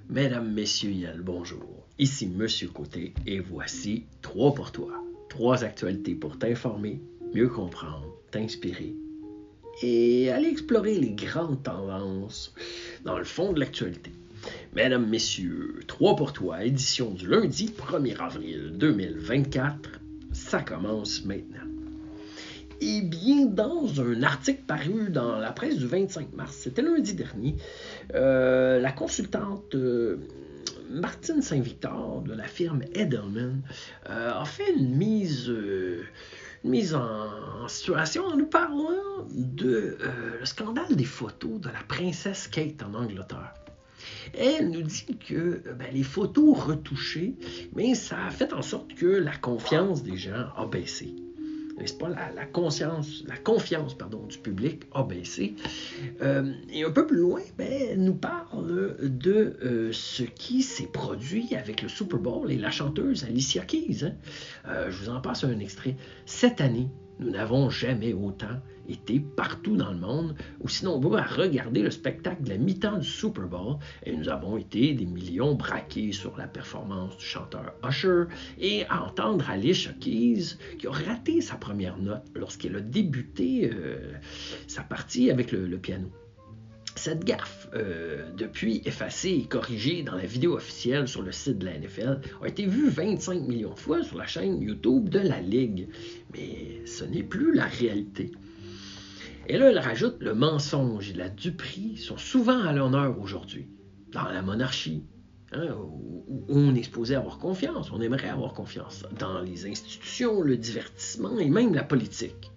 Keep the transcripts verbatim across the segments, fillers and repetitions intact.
Mesdames, messieurs, il y a le bonjour. Ici Monsieur Côté et voici trois pour toi. Trois actualités pour t'informer, mieux comprendre, t'inspirer et aller explorer les grandes tendances dans le fond de l'actualité. Mesdames, messieurs, trois pour toi, édition du lundi premier avril deux mille vingt-quatre, ça commence maintenant. Eh bien, dans un article paru dans la presse du vingt-cinq mars, c'était lundi dernier, euh, la consultante euh, Martine Saint-Victor de la firme Edelman euh, a fait une mise, euh, une mise en, en situation en nous parlant de euh, le scandale des photos de la princesse Kate en Angleterre. Elle nous dit que ben, les photos retouchées, mais ça a fait en sorte que la confiance des gens a baissé. N'est-ce pas? La, la, conscience, la confiance pardon, du public a baissé. Euh, et un peu plus loin, ben, elle nous parle de euh, ce qui s'est produit avec le Super Bowl et la chanteuse Alicia Keys. Hein? Euh, je vous en passe un extrait. Cette année, nous n'avons jamais autant été partout dans le monde, aussi nombreux à regarder le spectacle de la mi-temps du Super Bowl, et nous avons été des millions braqués sur la performance du chanteur Usher, et à entendre Alicia Keys, qui a raté sa première note lorsqu'elle a débuté euh, sa partie avec le, le piano. Cette gaffe, euh, depuis effacée et corrigée dans la vidéo officielle sur le site de la N F L, a été vue vingt-cinq millions de fois sur la chaîne YouTube de la Ligue. Mais ce n'est plus la réalité. Et là, elle rajoute, le mensonge et la duperie sont souvent à l'honneur aujourd'hui. Dans la monarchie, hein, où, où on est supposé avoir confiance, on aimerait avoir confiance. Dans les institutions, le divertissement et même la politique.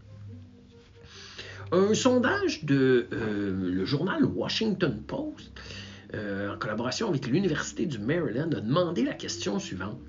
Un sondage de euh, le journal Washington Post, euh, en collaboration avec l'Université du Maryland, a demandé la question suivante.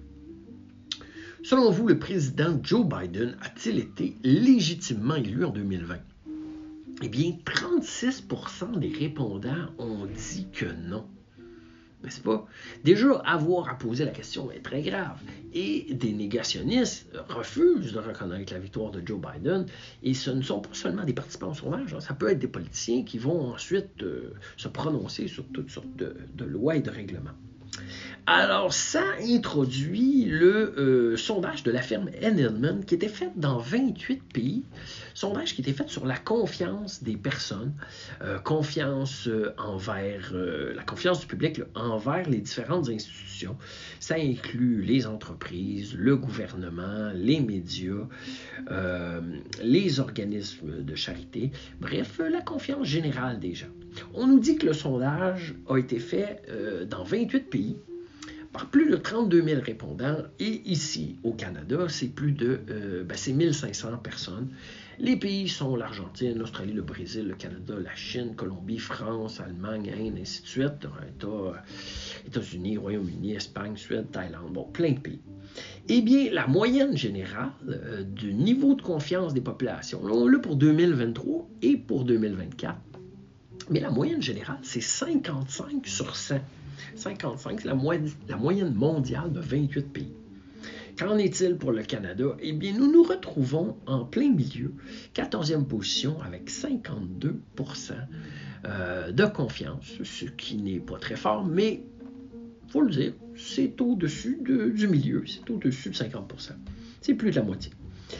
Selon vous, le président Joe Biden a-t-il été légitimement élu en deux mille vingt? Eh bien, trente-six pour cent des répondants ont dit que non. N'est-ce pas? Déjà, avoir à poser la question est très grave. Et des négationnistes refusent de reconnaître la victoire de Joe Biden. Et ce ne sont pas seulement des participants au sondage, hein, ça peut être des politiciens qui vont ensuite euh, se prononcer sur toutes sortes de, de lois et de règlements. Alors, ça introduit le euh, sondage de la firme Edelman qui était fait dans vingt-huit pays. Sondage qui était fait sur la confiance des personnes, euh, confiance euh, envers euh, la confiance du public là, envers les différentes institutions. Ça inclut les entreprises, le gouvernement, les médias, euh, les organismes de charité, bref, la confiance générale des gens. On nous dit que le sondage a été fait euh, dans vingt-huit pays par plus de trente-deux mille répondants, et ici, au Canada, c'est plus de euh, ben, c'est mille cinq cents personnes. Les pays sont l'Argentine, l'Australie, le Brésil, le Canada, la Chine, Colombie, France, Allemagne, Inde, ainsi de suite, États, États-Unis, Royaume-Uni, Espagne, Suède, Thaïlande, bon, plein de pays. Eh bien, la moyenne générale euh, du niveau de confiance des populations, là, on l'a pour deux mille vingt-trois et pour deux mille vingt-quatre, mais la moyenne générale, c'est cinquante-cinq sur cent. cinquante-cinq, c'est la, mo- la moyenne mondiale de vingt-huit pays. Qu'en est-il pour le Canada? Eh bien, nous nous retrouvons en plein milieu, quatorzième position avec cinquante-deux pour cent euh, de confiance, ce qui n'est pas très fort, mais il faut le dire, c'est au-dessus de, du milieu, c'est au-dessus de cinquante pour cent. C'est plus de la moitié.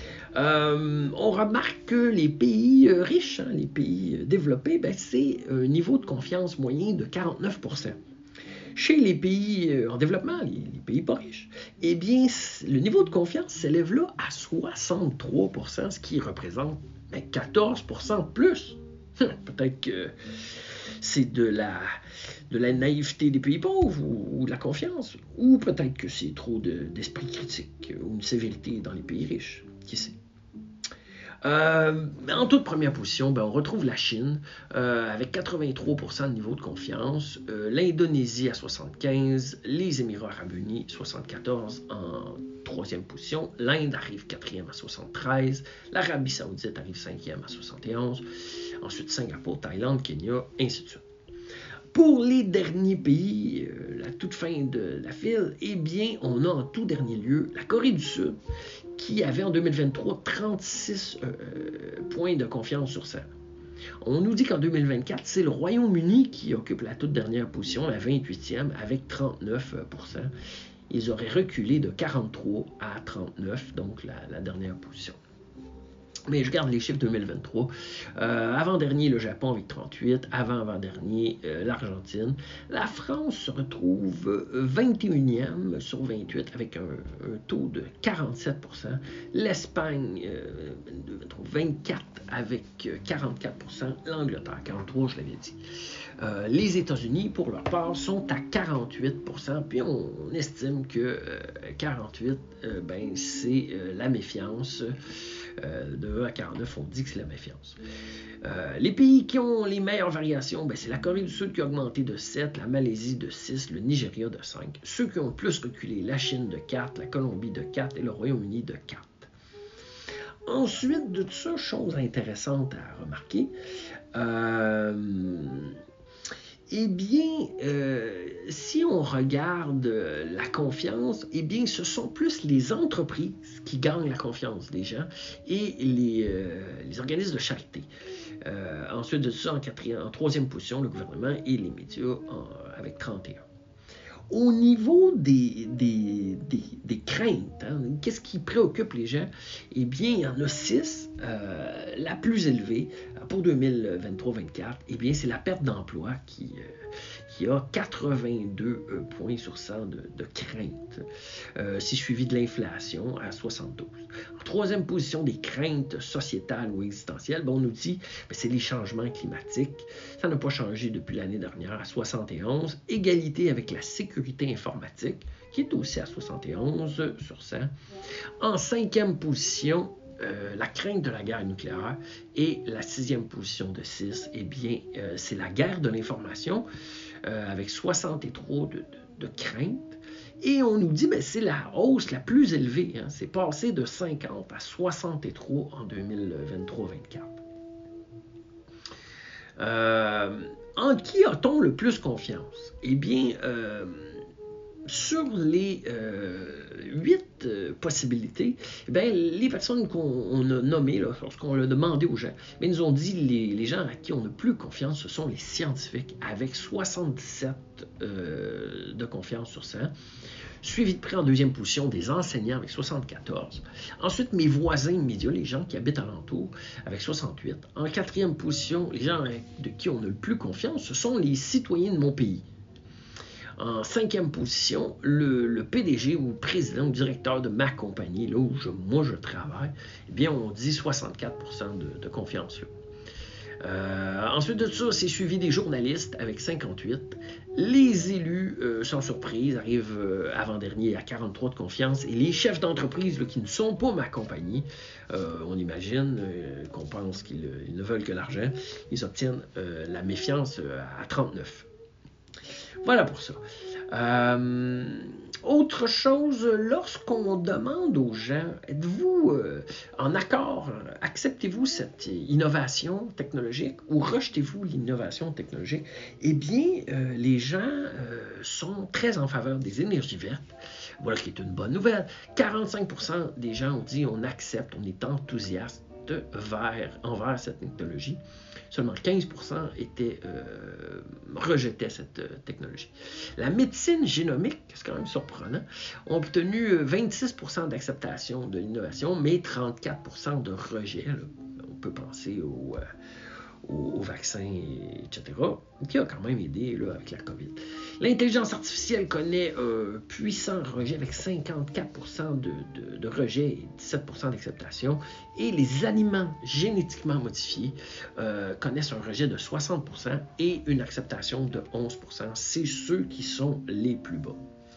Euh, on remarque que les pays euh, riches, hein, les pays développés, ben, c'est un niveau de confiance moyen de quarante-neuf pour cent. Chez les pays en développement, les, les pays pas riches, eh bien, le niveau de confiance s'élève là à soixante-trois pour cent, ce qui représente ben, quatorze pour cent de plus. Hum, peut-être que c'est de la, de la naïveté des pays pauvres ou, ou de la confiance, ou peut-être que c'est trop de, d'esprit critique ou une sévérité dans les pays riches. Qui sait? Euh, en toute première position, ben, on retrouve la Chine euh, avec quatre-vingt-trois pour cent de niveau de confiance, euh, l'Indonésie à soixante-quinze, les Émirats arabes unis soixante-quatorze en troisième position, l'Inde arrive quatrième à soixante-treize, l'Arabie saoudite arrive cinquième à soixante et onze, ensuite Singapour, Thaïlande, Kenya, ainsi de suite. Pour les derniers pays, euh, la toute fin de la file, eh bien, on a en tout dernier lieu la Corée du Sud, qui avait en deux mille vingt-trois trente-six euh, points de confiance sur cent. On nous dit qu'en deux mille vingt-quatre, c'est le Royaume-Uni qui occupe la toute dernière position, la vingt-huitième, avec trente-neuf pour cent. Ils auraient reculé de quarante-trois à trente-neuf, donc la, la dernière position. Mais je garde les chiffres deux mille vingt-trois. Euh, avant-dernier, le Japon avec trente-huit. Avant-avant-dernier, euh, l'Argentine. La France se retrouve vingt et unième sur vingt-huit avec un, un taux de quarante-sept pour cent. L'Espagne, euh, vingt-quatre avec quarante-quatre pour cent. L'Angleterre, quarante-trois, je l'avais dit. Euh, les États-Unis, pour leur part, sont à quarante-huit pour cent. Puis on, on estime que euh, quarante-huit, euh, ben, c'est euh, la méfiance. Euh, de un à quarante-neuf, on dit que c'est la méfiance. Euh, les pays qui ont les meilleures variations, ben, c'est la Corée du Sud qui a augmenté de sept, la Malaisie de six, le Nigeria de cinq. Ceux qui ont le plus reculé, la Chine de quatre, la Colombie de quatre et le Royaume-Uni de quatre. Ensuite de tout ça, chose intéressante à remarquer, euh, eh bien, euh, si on regarde la confiance, eh bien, ce sont plus les entreprises qui gagnent la confiance des gens et les, euh, les organismes de charité. Euh, ensuite de ça, en, quatrième, en troisième position, le gouvernement et les médias en, avec trente et un. Au niveau des, des, des, des craintes, hein, qu'est-ce qui préoccupe les gens? Eh bien, il y en a six. Euh, la plus élevée pour deux mille vingt-trois vingt-quatre, eh bien, c'est la perte d'emploi qui, euh, qui a quatre-vingt-deux points sur cent de, de crainte. Euh, c'est suivi de l'inflation à soixante-douze. En troisième position, des craintes sociétales ou existentielles, bon, on nous dit que c'est les changements climatiques. Ça n'a pas changé depuis l'année dernière à soixante et onze. Égalité avec la sécurité informatique, qui est aussi à soixante et onze sur cent. En cinquième position, Euh, la crainte de la guerre nucléaire, et la sixième position de six, eh bien, euh, c'est la guerre de l'information euh, avec soixante-trois de, de, de crainte. Et on nous dit que ben, c'est la hausse la plus élevée. Hein, c'est passé de cinquante à soixante-trois en deux mille vingt-trois vingt-quatre. Euh, en qui a-t-on le plus confiance? Eh bien, euh, sur les euh, huit euh, possibilités, eh bien, les personnes qu'on a nommées, là, lorsqu'on l'a demandé aux gens, bien, nous ont dit les, les gens à qui on n'a plus confiance, ce sont les scientifiques, avec soixante-dix-sept euh, de confiance sur cent. Suivi de près en deuxième position des enseignants avec soixante-quatorze. Ensuite, mes voisins immédiats, les gens qui habitent alentour, avec soixante-huit. En quatrième position, les gens de qui on a le plus confiance, ce sont les citoyens de mon pays. En cinquième position, le, le P D G ou président ou directeur de ma compagnie, là où je, moi je travaille, eh bien, on dit soixante-quatre pour cent de, de confiance. Là. Euh, ensuite de ça, c'est suivi des journalistes avec cinquante-huit. Les élus, euh, sans surprise, arrivent euh, avant-dernier à quarante-trois de confiance. Et les chefs d'entreprise là, qui ne sont pas ma compagnie, euh, on imagine euh, qu'on pense qu'ils ils ne veulent que l'argent, ils obtiennent euh, la méfiance euh, à trente-neuf. Voilà pour ça. Euh, autre chose, lorsqu'on demande aux gens, êtes-vous euh, en accord, acceptez-vous cette innovation technologique ou rejetez-vous l'innovation technologique? Eh bien, euh, les gens euh, sont très en faveur des énergies vertes. Voilà qui est une bonne nouvelle. quarante-cinq pour cent des gens ont dit on accepte, on est enthousiaste vers, envers cette technologie. Seulement quinze pour cent étaient, euh, rejetaient cette euh, technologie. La médecine génomique, c'est quand même surprenant, ont obtenu vingt-six pour cent d'acceptation de l'innovation, mais trente-quatre pour cent de rejet. Là. On peut penser au, euh, au, au vaccin, et cetera, qui a quand même aidé là, avec la COVID. L'intelligence artificielle connaît un puissant rejet avec cinquante-quatre pour cent de, de, de rejet et dix-sept pour cent d'acceptation. Et les aliments génétiquement modifiés euh, connaissent un rejet de soixante pour cent et une acceptation de onze pour cent. C'est ceux qui sont les plus bas.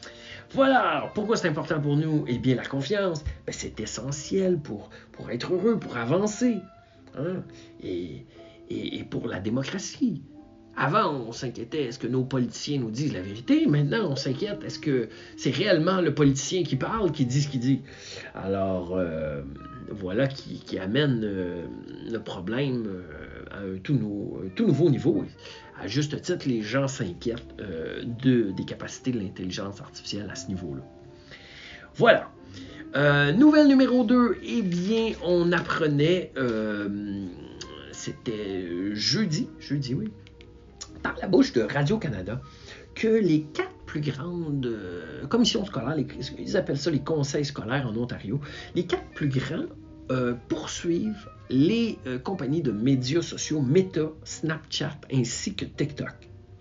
Voilà, pourquoi c'est important pour nous? Eh bien, la confiance, ben, c'est essentiel pour, pour être heureux, pour avancer. Hein? Et, et, et pour la démocratie. Avant, on s'inquiétait, est-ce que nos politiciens nous disent la vérité? Maintenant, on s'inquiète, est-ce que c'est réellement le politicien qui parle, qui dit ce qu'il dit? Alors, euh, voilà qui, qui amène euh, le problème euh, à un tout, nou, un tout nouveau niveau. À juste titre, les gens s'inquiètent euh, de, des capacités de l'intelligence artificielle à ce niveau-là. Voilà. Euh, nouvelle numéro deux, eh bien, on apprenait... Euh, c'était jeudi, jeudi, oui, par la bouche de Radio-Canada, que les quatre plus grandes euh, commissions scolaires, les, ils appellent ça les conseils scolaires en Ontario, les quatre plus grands euh, poursuivent les euh, compagnies de médias sociaux Meta, Snapchat ainsi que TikTok.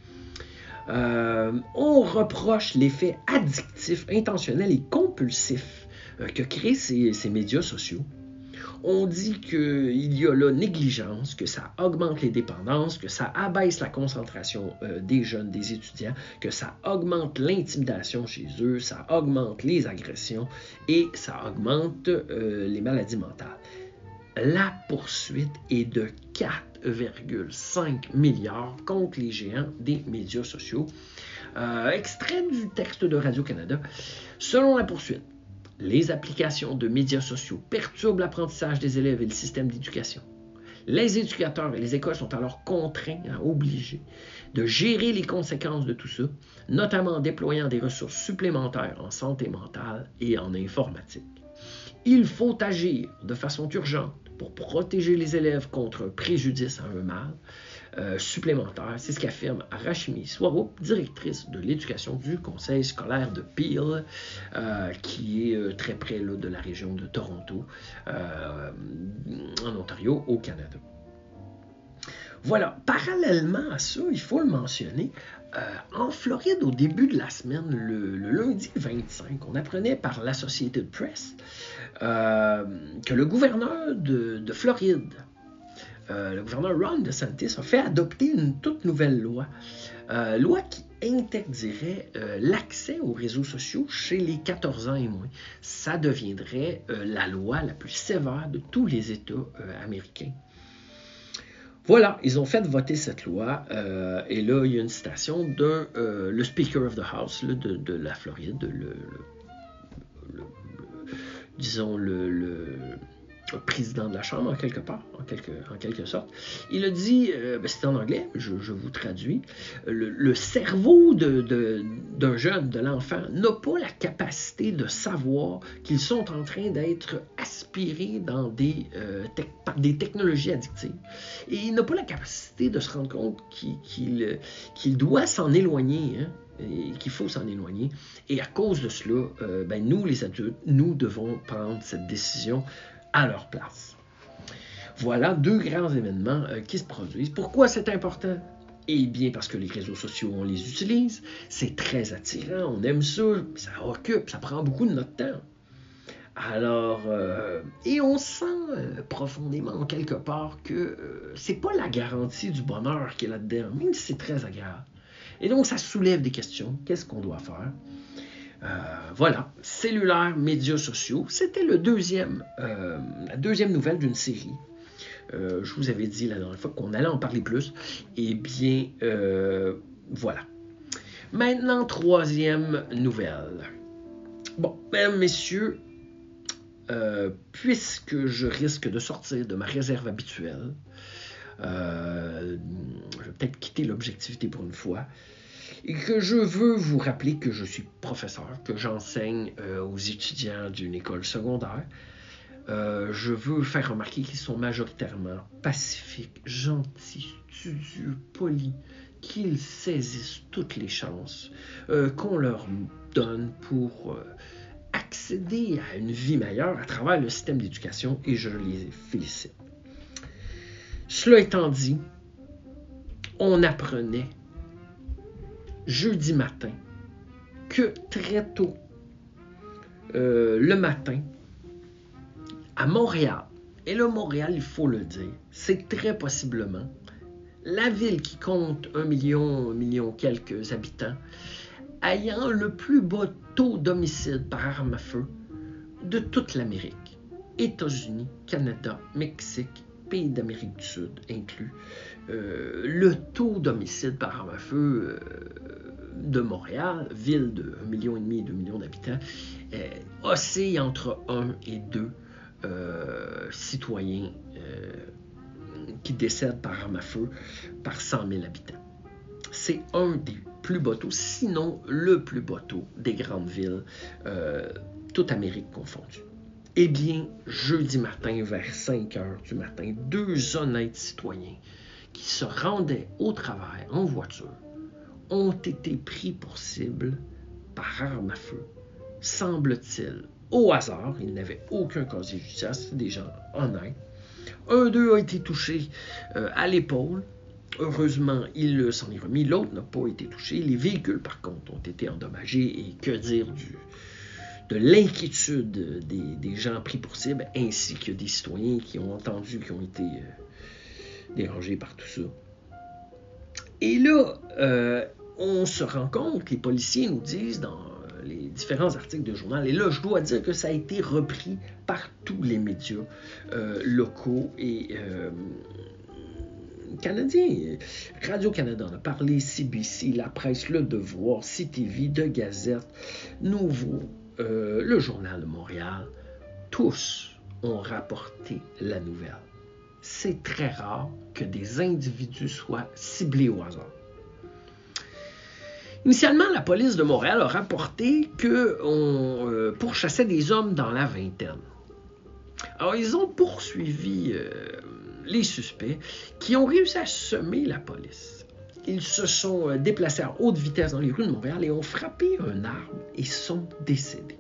Euh, on reproche l'effet addictif, intentionnel et compulsif euh, que créent ces, ces médias sociaux. On dit qu'il y a là négligence, que ça augmente les dépendances, que ça abaisse la concentration euh, des jeunes, des étudiants, que ça augmente l'intimidation chez eux, ça augmente les agressions et ça augmente euh, les maladies mentales. La poursuite est de quatre virgule cinq milliards contre les géants des médias sociaux. Euh, extrait du texte de Radio-Canada. Selon la poursuite, les applications de médias sociaux perturbent l'apprentissage des élèves et le système d'éducation. Les éducateurs et les écoles sont alors contraints, hein, obligés, de gérer les conséquences de tout ça, notamment en déployant des ressources supplémentaires en santé mentale et en informatique. Il faut agir de façon urgente pour protéger les élèves contre un préjudice à un mal euh, supplémentaire. C'est ce qu'affirme Rashmi Swarup, directrice de l'éducation du conseil scolaire de Peel, euh, qui est euh, très près là, de la région de Toronto, euh, en Ontario, au Canada. Voilà, parallèlement à ça, il faut le mentionner, euh, en Floride, au début de la semaine, le, le lundi vingt-cinq, on apprenait par l'Associated Press euh, que le gouverneur de, de Floride, euh, le gouverneur Ron DeSantis, a fait adopter une toute nouvelle loi, euh, loi qui interdirait euh, l'accès aux réseaux sociaux chez les quatorze ans et moins. Ça deviendrait euh, la loi la plus sévère de tous les États euh, américains. Voilà, ils ont fait voter cette loi, euh, et là, il y a une citation de euh, le Speaker of the House là, de, de la Floride, le, le, le, le disons le, le, le président de la Chambre, en quelque part, en quelque, en quelque sorte. Il a dit, euh, ben c'est en anglais, je, je vous traduis, le, le cerveau de, de, d'un jeune, de l'enfant, n'a pas la capacité de savoir qu'ils sont en train d'être aspirés dans des, euh, te, par des technologies addictives. Et il n'a pas la capacité de se rendre compte qu'il, qu'il, qu'il doit s'en éloigner, hein, et qu'il faut s'en éloigner. Et à cause de cela, euh, ben nous, les adultes, nous devons prendre cette décision à leur place. Voilà deux grands événements euh, qui se produisent. Pourquoi c'est important? Eh bien, parce que les réseaux sociaux, on les utilise, c'est très attirant, on aime ça, ça occupe, ça prend beaucoup de notre temps. Alors, euh, et on sent euh, profondément, quelque part, que euh, c'est pas la garantie du bonheur qui est là-dedans, même si c'est très agréable. Et donc, ça soulève des questions. Qu'est-ce qu'on doit faire? Euh, voilà, cellulaire, médias sociaux, c'était le deuxième, euh, la deuxième nouvelle d'une série. Euh, je vous avais dit la dernière fois qu'on allait en parler plus. Eh bien, euh, voilà. Maintenant, troisième nouvelle. Bon, mesdames, messieurs, euh, puisque je risque de sortir de ma réserve habituelle, euh, je vais peut-être quitter l'objectivité pour une fois, et que je veux vous rappeler que je suis professeur, que j'enseigne euh, aux étudiants d'une école secondaire. Euh, je veux faire remarquer qu'ils sont majoritairement pacifiques, gentils, studieux, polis, qu'ils saisissent toutes les chances euh, qu'on leur donne pour euh, accéder à une vie meilleure à travers le système d'éducation, et je les félicite. Cela étant dit, on apprenait jeudi matin que très tôt, euh, le matin, à Montréal, et là, Montréal, il faut le dire, c'est très possiblement la ville qui compte un million, un million quelques habitants, ayant le plus bas taux d'homicide par arme à feu de toute l'Amérique. États-Unis, Canada, Mexique, pays d'Amérique du Sud inclus. Euh, le taux d'homicide par arme à feu euh, de Montréal, ville de un virgule cinq million, deux millions d'habitants, euh, oscille entre un et deux euh, citoyens euh, qui décèdent par arme à feu par cent mille habitants. C'est un des plus bas taux, sinon le plus bas taux des grandes villes, euh, toute Amérique confondue. Eh bien, jeudi matin, vers cinq heures du matin, deux honnêtes citoyens qui se rendaient au travail en voiture ont été pris pour cible par arme à feu, semble-t-il, au hasard. Ils n'avaient aucun casier judiciaire, c'était des gens honnêtes. Un d'eux a été touché euh, à l'épaule. Heureusement, il s'en est remis. L'autre n'a pas été touché. Les véhicules, par contre, ont été endommagés. Et que dire du, de l'inquiétude des, des gens pris pour cible, ainsi que des citoyens qui ont entendu, qui ont été euh, dérangés par tout ça. Et là, euh, on se rend compte, les policiers nous disent dans les différents articles de journal, et là, je dois dire que ça a été repris par tous les médias euh, locaux et euh, canadiens. Radio-Canada en a parlé, C B C, La Presse, Le Devoir, C T V, De Gazette, Nouveau, euh, le Journal de Montréal, tous ont rapporté la nouvelle. C'est très rare que des individus soient ciblés au hasard. Initialement, la police de Montréal a rapporté qu'on euh, pourchassait des hommes dans la vingtaine. Alors, ils ont poursuivi euh, les suspects qui ont réussi à semer la police. Ils se sont euh, déplacés à haute vitesse dans les rues de Montréal et ont frappé un arbre et sont décédés.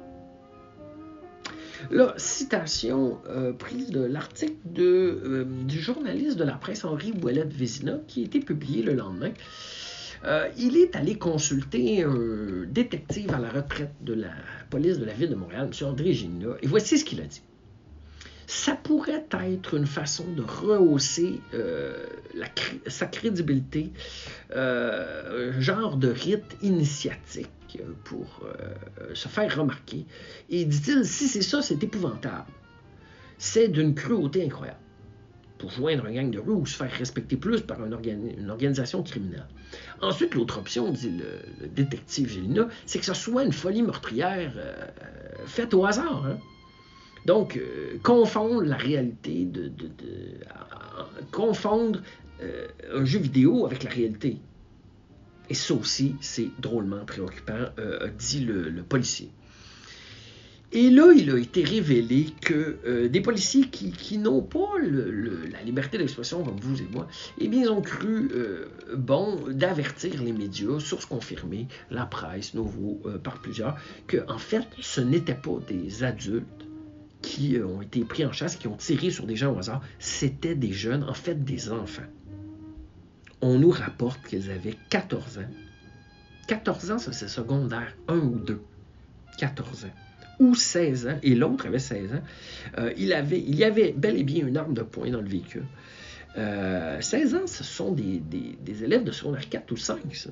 Là, citation euh, prise de l'article de, euh, du journaliste de la presse Henri Ouellette-Vézina qui a été publié le lendemain. Euh, il est allé consulter un détective à la retraite de la police de la ville de Montréal, M. André Gina, et voici ce qu'il a dit. Ça pourrait être une façon de rehausser euh, la, sa crédibilité, euh, un genre de rite initiatique pour euh, se faire remarquer. Et dit-il, si c'est ça, c'est épouvantable. C'est d'une cruauté incroyable. Pour joindre un gang de rue ou se faire respecter plus par une, organi- une organisation criminelle. Ensuite, l'autre option, dit le, le détective Gélina, c'est que ce soit une folie meurtrière euh, faite au hasard. Hein? Donc, euh, confondre la réalité, de, de, de, euh, confondre euh, un jeu vidéo avec la réalité. Et ça aussi, c'est drôlement préoccupant, euh, dit le, le policier. Et là, il a été révélé que euh, des policiers qui, qui n'ont pas le, le, la liberté d'expression comme vous et moi, eh bien, ils ont cru euh, bon d'avertir les médias, sources confirmées, la presse, Nouveau, euh, par plusieurs, que en fait, ce n'étaient pas des adultes qui euh, ont été pris en chasse, qui ont tiré sur des gens au hasard, c'était des jeunes, en fait, des enfants. On nous rapporte qu'ils avaient quatorze ans. quatorze ans, ça c'est secondaire un ou deux. quatorze ans. Ou seize ans, et l'autre avait seize ans. Euh, il, avait, il y avait bel et bien une arme de poing dans le véhicule. Euh, seize ans, ce sont des, des, des élèves de secondaire quatre ou cinq, ça.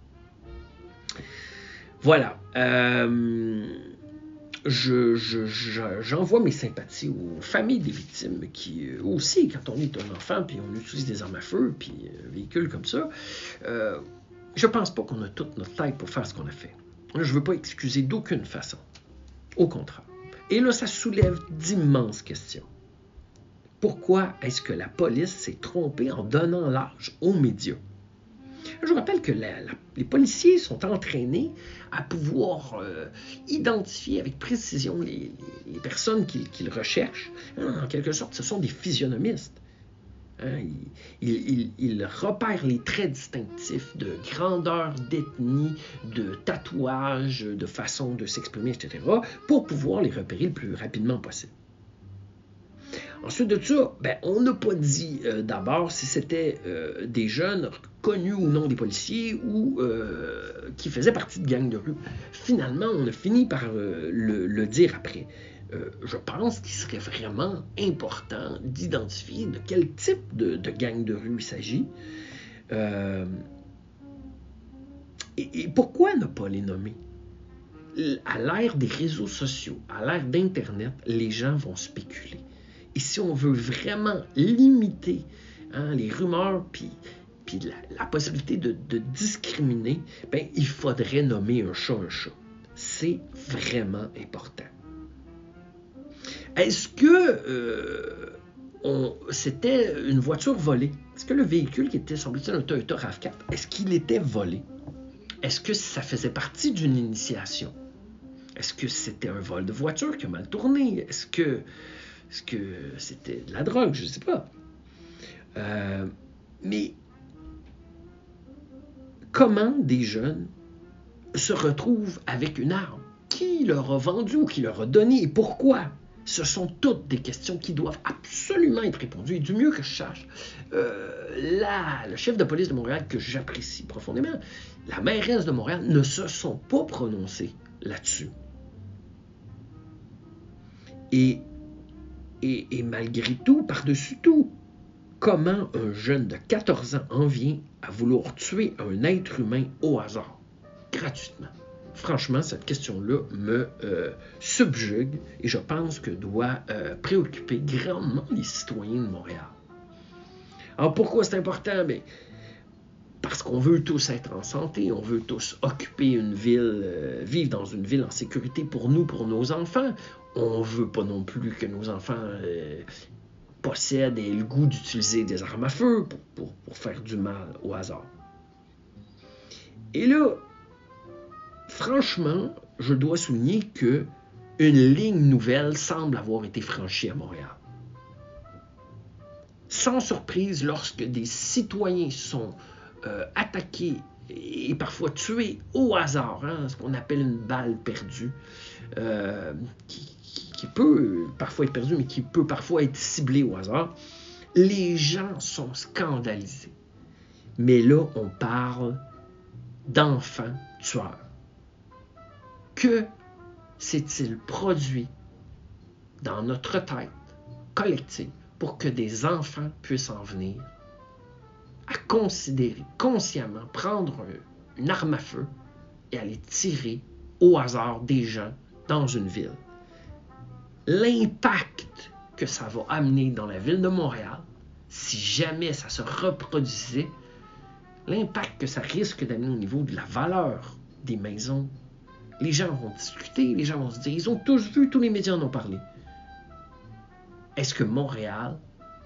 Voilà. Euh, je, je, je, j'envoie mes sympathies aux familles des victimes qui, euh, aussi, quand on est un enfant, puis on utilise des armes à feu, puis un véhicule comme ça, euh, je pense pas qu'on a toute notre tête pour faire ce qu'on a fait. Je veux pas excuser d'aucune façon. Au contraire. Et là, ça soulève d'immenses questions. Pourquoi est-ce que la police s'est trompée en donnant l'âge aux médias? Je vous rappelle que la, la, les policiers sont entraînés à pouvoir euh, identifier avec précision les, les, les personnes qu'ils, qu'ils recherchent. En quelque sorte, ce sont des physionomistes. Hein, ils, ils, ils repèrent les traits distinctifs de grandeur, d'ethnie, de tatouage, de façon de s'exprimer, et cetera, pour pouvoir les repérer le plus rapidement possible. Ensuite de ça, ben, on n'a pas dit euh, d'abord si c'était euh, des jeunes connus ou non des policiers ou euh, qui faisaient partie de gangs de rue. Finalement, on a fini par euh, le, le dire après. Euh, je pense qu'il serait vraiment important d'identifier de quel type de, de gang de rue il s'agit. Euh, et, et pourquoi ne pas les nommer? À l'ère des réseaux sociaux, à l'ère d'Internet, les gens vont spéculer. Et si on veut vraiment limiter hein, les rumeurs puis, puis la, la possibilité de, de discriminer, ben, il faudrait nommer un chat un chat. C'est vraiment important. Est-ce que euh, on, c'était une voiture volée? Est-ce que le véhicule qui était, semble-t-il, un Toyota RAV quatre, est-ce qu'il était volé? Est-ce que ça faisait partie d'une initiation? Est-ce que c'était un vol de voiture qui a mal tourné? Est-ce que, est-ce que c'était de la drogue? Je ne sais pas. Euh, mais comment des jeunes se retrouvent avec une arme? Qui leur a vendu ou qui leur a donné et pourquoi? Ce sont toutes des questions qui doivent absolument être répondues. Et du mieux que je sache, euh, là, le chef de police de Montréal, que j'apprécie profondément, la mairesse de Montréal ne se sont pas prononcés là-dessus. Et, et, et malgré tout, par-dessus tout, comment un jeune de quatorze ans en vient à vouloir tuer un être humain au hasard, gratuitement? Franchement, cette question-là me euh, subjugue et je pense que doit euh, préoccuper grandement les citoyens de Montréal. Alors pourquoi c'est important? Bien, parce qu'on veut tous être en santé, on veut tous occuper une ville, euh, vivre dans une ville en sécurité pour nous, pour nos enfants. On ne veut pas non plus que nos enfants euh, possèdent et aient le goût d'utiliser des armes à feu pour, pour, pour faire du mal au hasard. Et là, franchement, je dois souligner que une ligne nouvelle semble avoir été franchie à Montréal. Sans surprise, lorsque des citoyens sont euh, attaqués et parfois tués au hasard, hein, ce qu'on appelle une balle perdue, euh, qui, qui, qui peut parfois être perdue, mais qui peut parfois être ciblée au hasard, les gens sont scandalisés. Mais là, on parle d'enfants tueurs. Que s'est-il produit dans notre tête collective pour que des enfants puissent en venir à considérer consciemment, prendre une arme à feu et aller tirer au hasard des gens dans une ville? L'impact que ça va amener dans la ville de Montréal, si jamais ça se reproduisait, l'impact que ça risque d'amener au niveau de la valeur des maisons. Les gens vont discuter, les gens vont se dire, ils ont tous vu, tous les médias en ont parlé. Est-ce que Montréal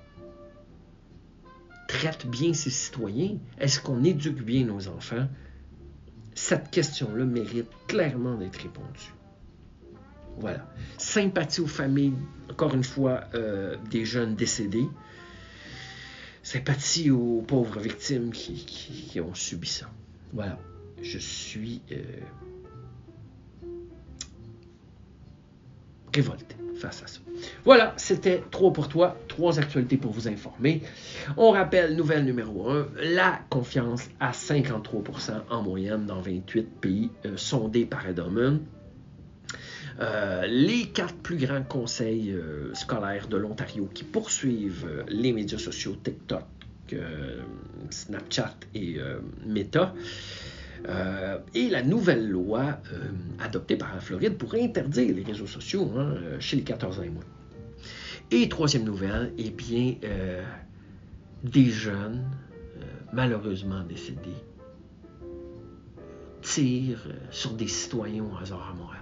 traite bien ses citoyens? Est-ce qu'on éduque bien nos enfants? Cette question-là mérite clairement d'être répondue. Voilà. Sympathie aux familles, encore une fois, euh, des jeunes décédés. Sympathie aux pauvres victimes qui, qui, qui ont subi ça. Voilà. Je suis euh, révolté face à ça. Voilà, c'était trois pour toi, trois actualités pour vous informer. On rappelle, nouvelle numéro un, la confiance à cinquante-trois pour cent en moyenne dans vingt-huit pays euh, sondés par Edelman. Euh, les quatre plus grands conseils euh, scolaires de l'Ontario qui poursuivent euh, les médias sociaux TikTok, euh, Snapchat et euh, Meta. Euh, et la nouvelle loi euh, adoptée par la Floride pour interdire les réseaux sociaux hein, chez les quatorze ans et moins. Et troisième nouvelle, eh bien, euh, des jeunes, euh, malheureusement décédés, tirent sur des citoyens au hasard à Montréal.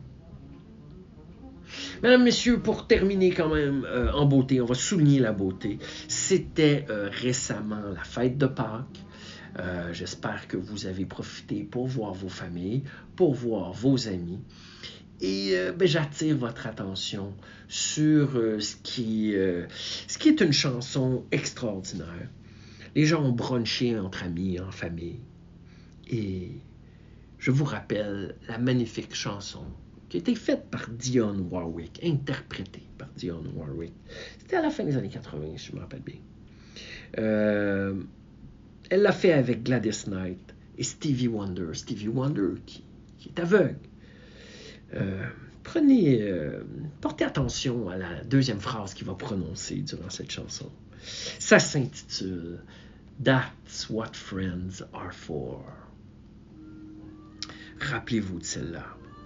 Mesdames, Messieurs, pour terminer quand même euh, en beauté, on va souligner la beauté. C'était euh, récemment la fête de Pâques. Euh, j'espère que vous avez profité pour voir vos familles, pour voir vos amis. Et euh, ben, j'attire votre attention sur euh, ce, qui, euh, ce qui est une chanson extraordinaire. Les gens ont brunché entre amis, en famille. Et je vous rappelle la magnifique chanson qui a été faite par Dionne Warwick, interprétée par Dionne Warwick. C'était à la fin des années quatre-vingts, si je me rappelle bien. Euh, elle l'a fait avec Gladys Knight et Stevie Wonder. Stevie Wonder qui, qui est aveugle. Euh, prenez, euh, portez attention à la deuxième phrase qu'il va prononcer durant cette chanson. Ça s'intitule « That's what friends are for ». Rappelez-vous de celle-là.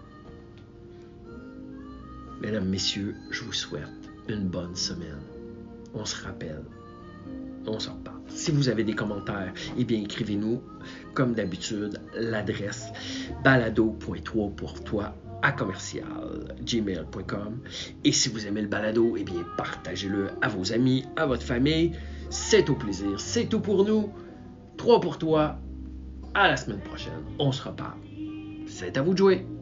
Mesdames, Messieurs, je vous souhaite une bonne semaine. On se rappelle. On s'en reparle. Si vous avez des commentaires, eh bien, écrivez-nous, comme d'habitude, l'adresse balado point trois pour toi à commercial gmail point com. Et si vous aimez le balado, eh bien, partagez-le à vos amis, à votre famille. C'est au plaisir. C'est tout pour nous. trois pour toi. À la semaine prochaine. On se reparle. C'est à vous de jouer.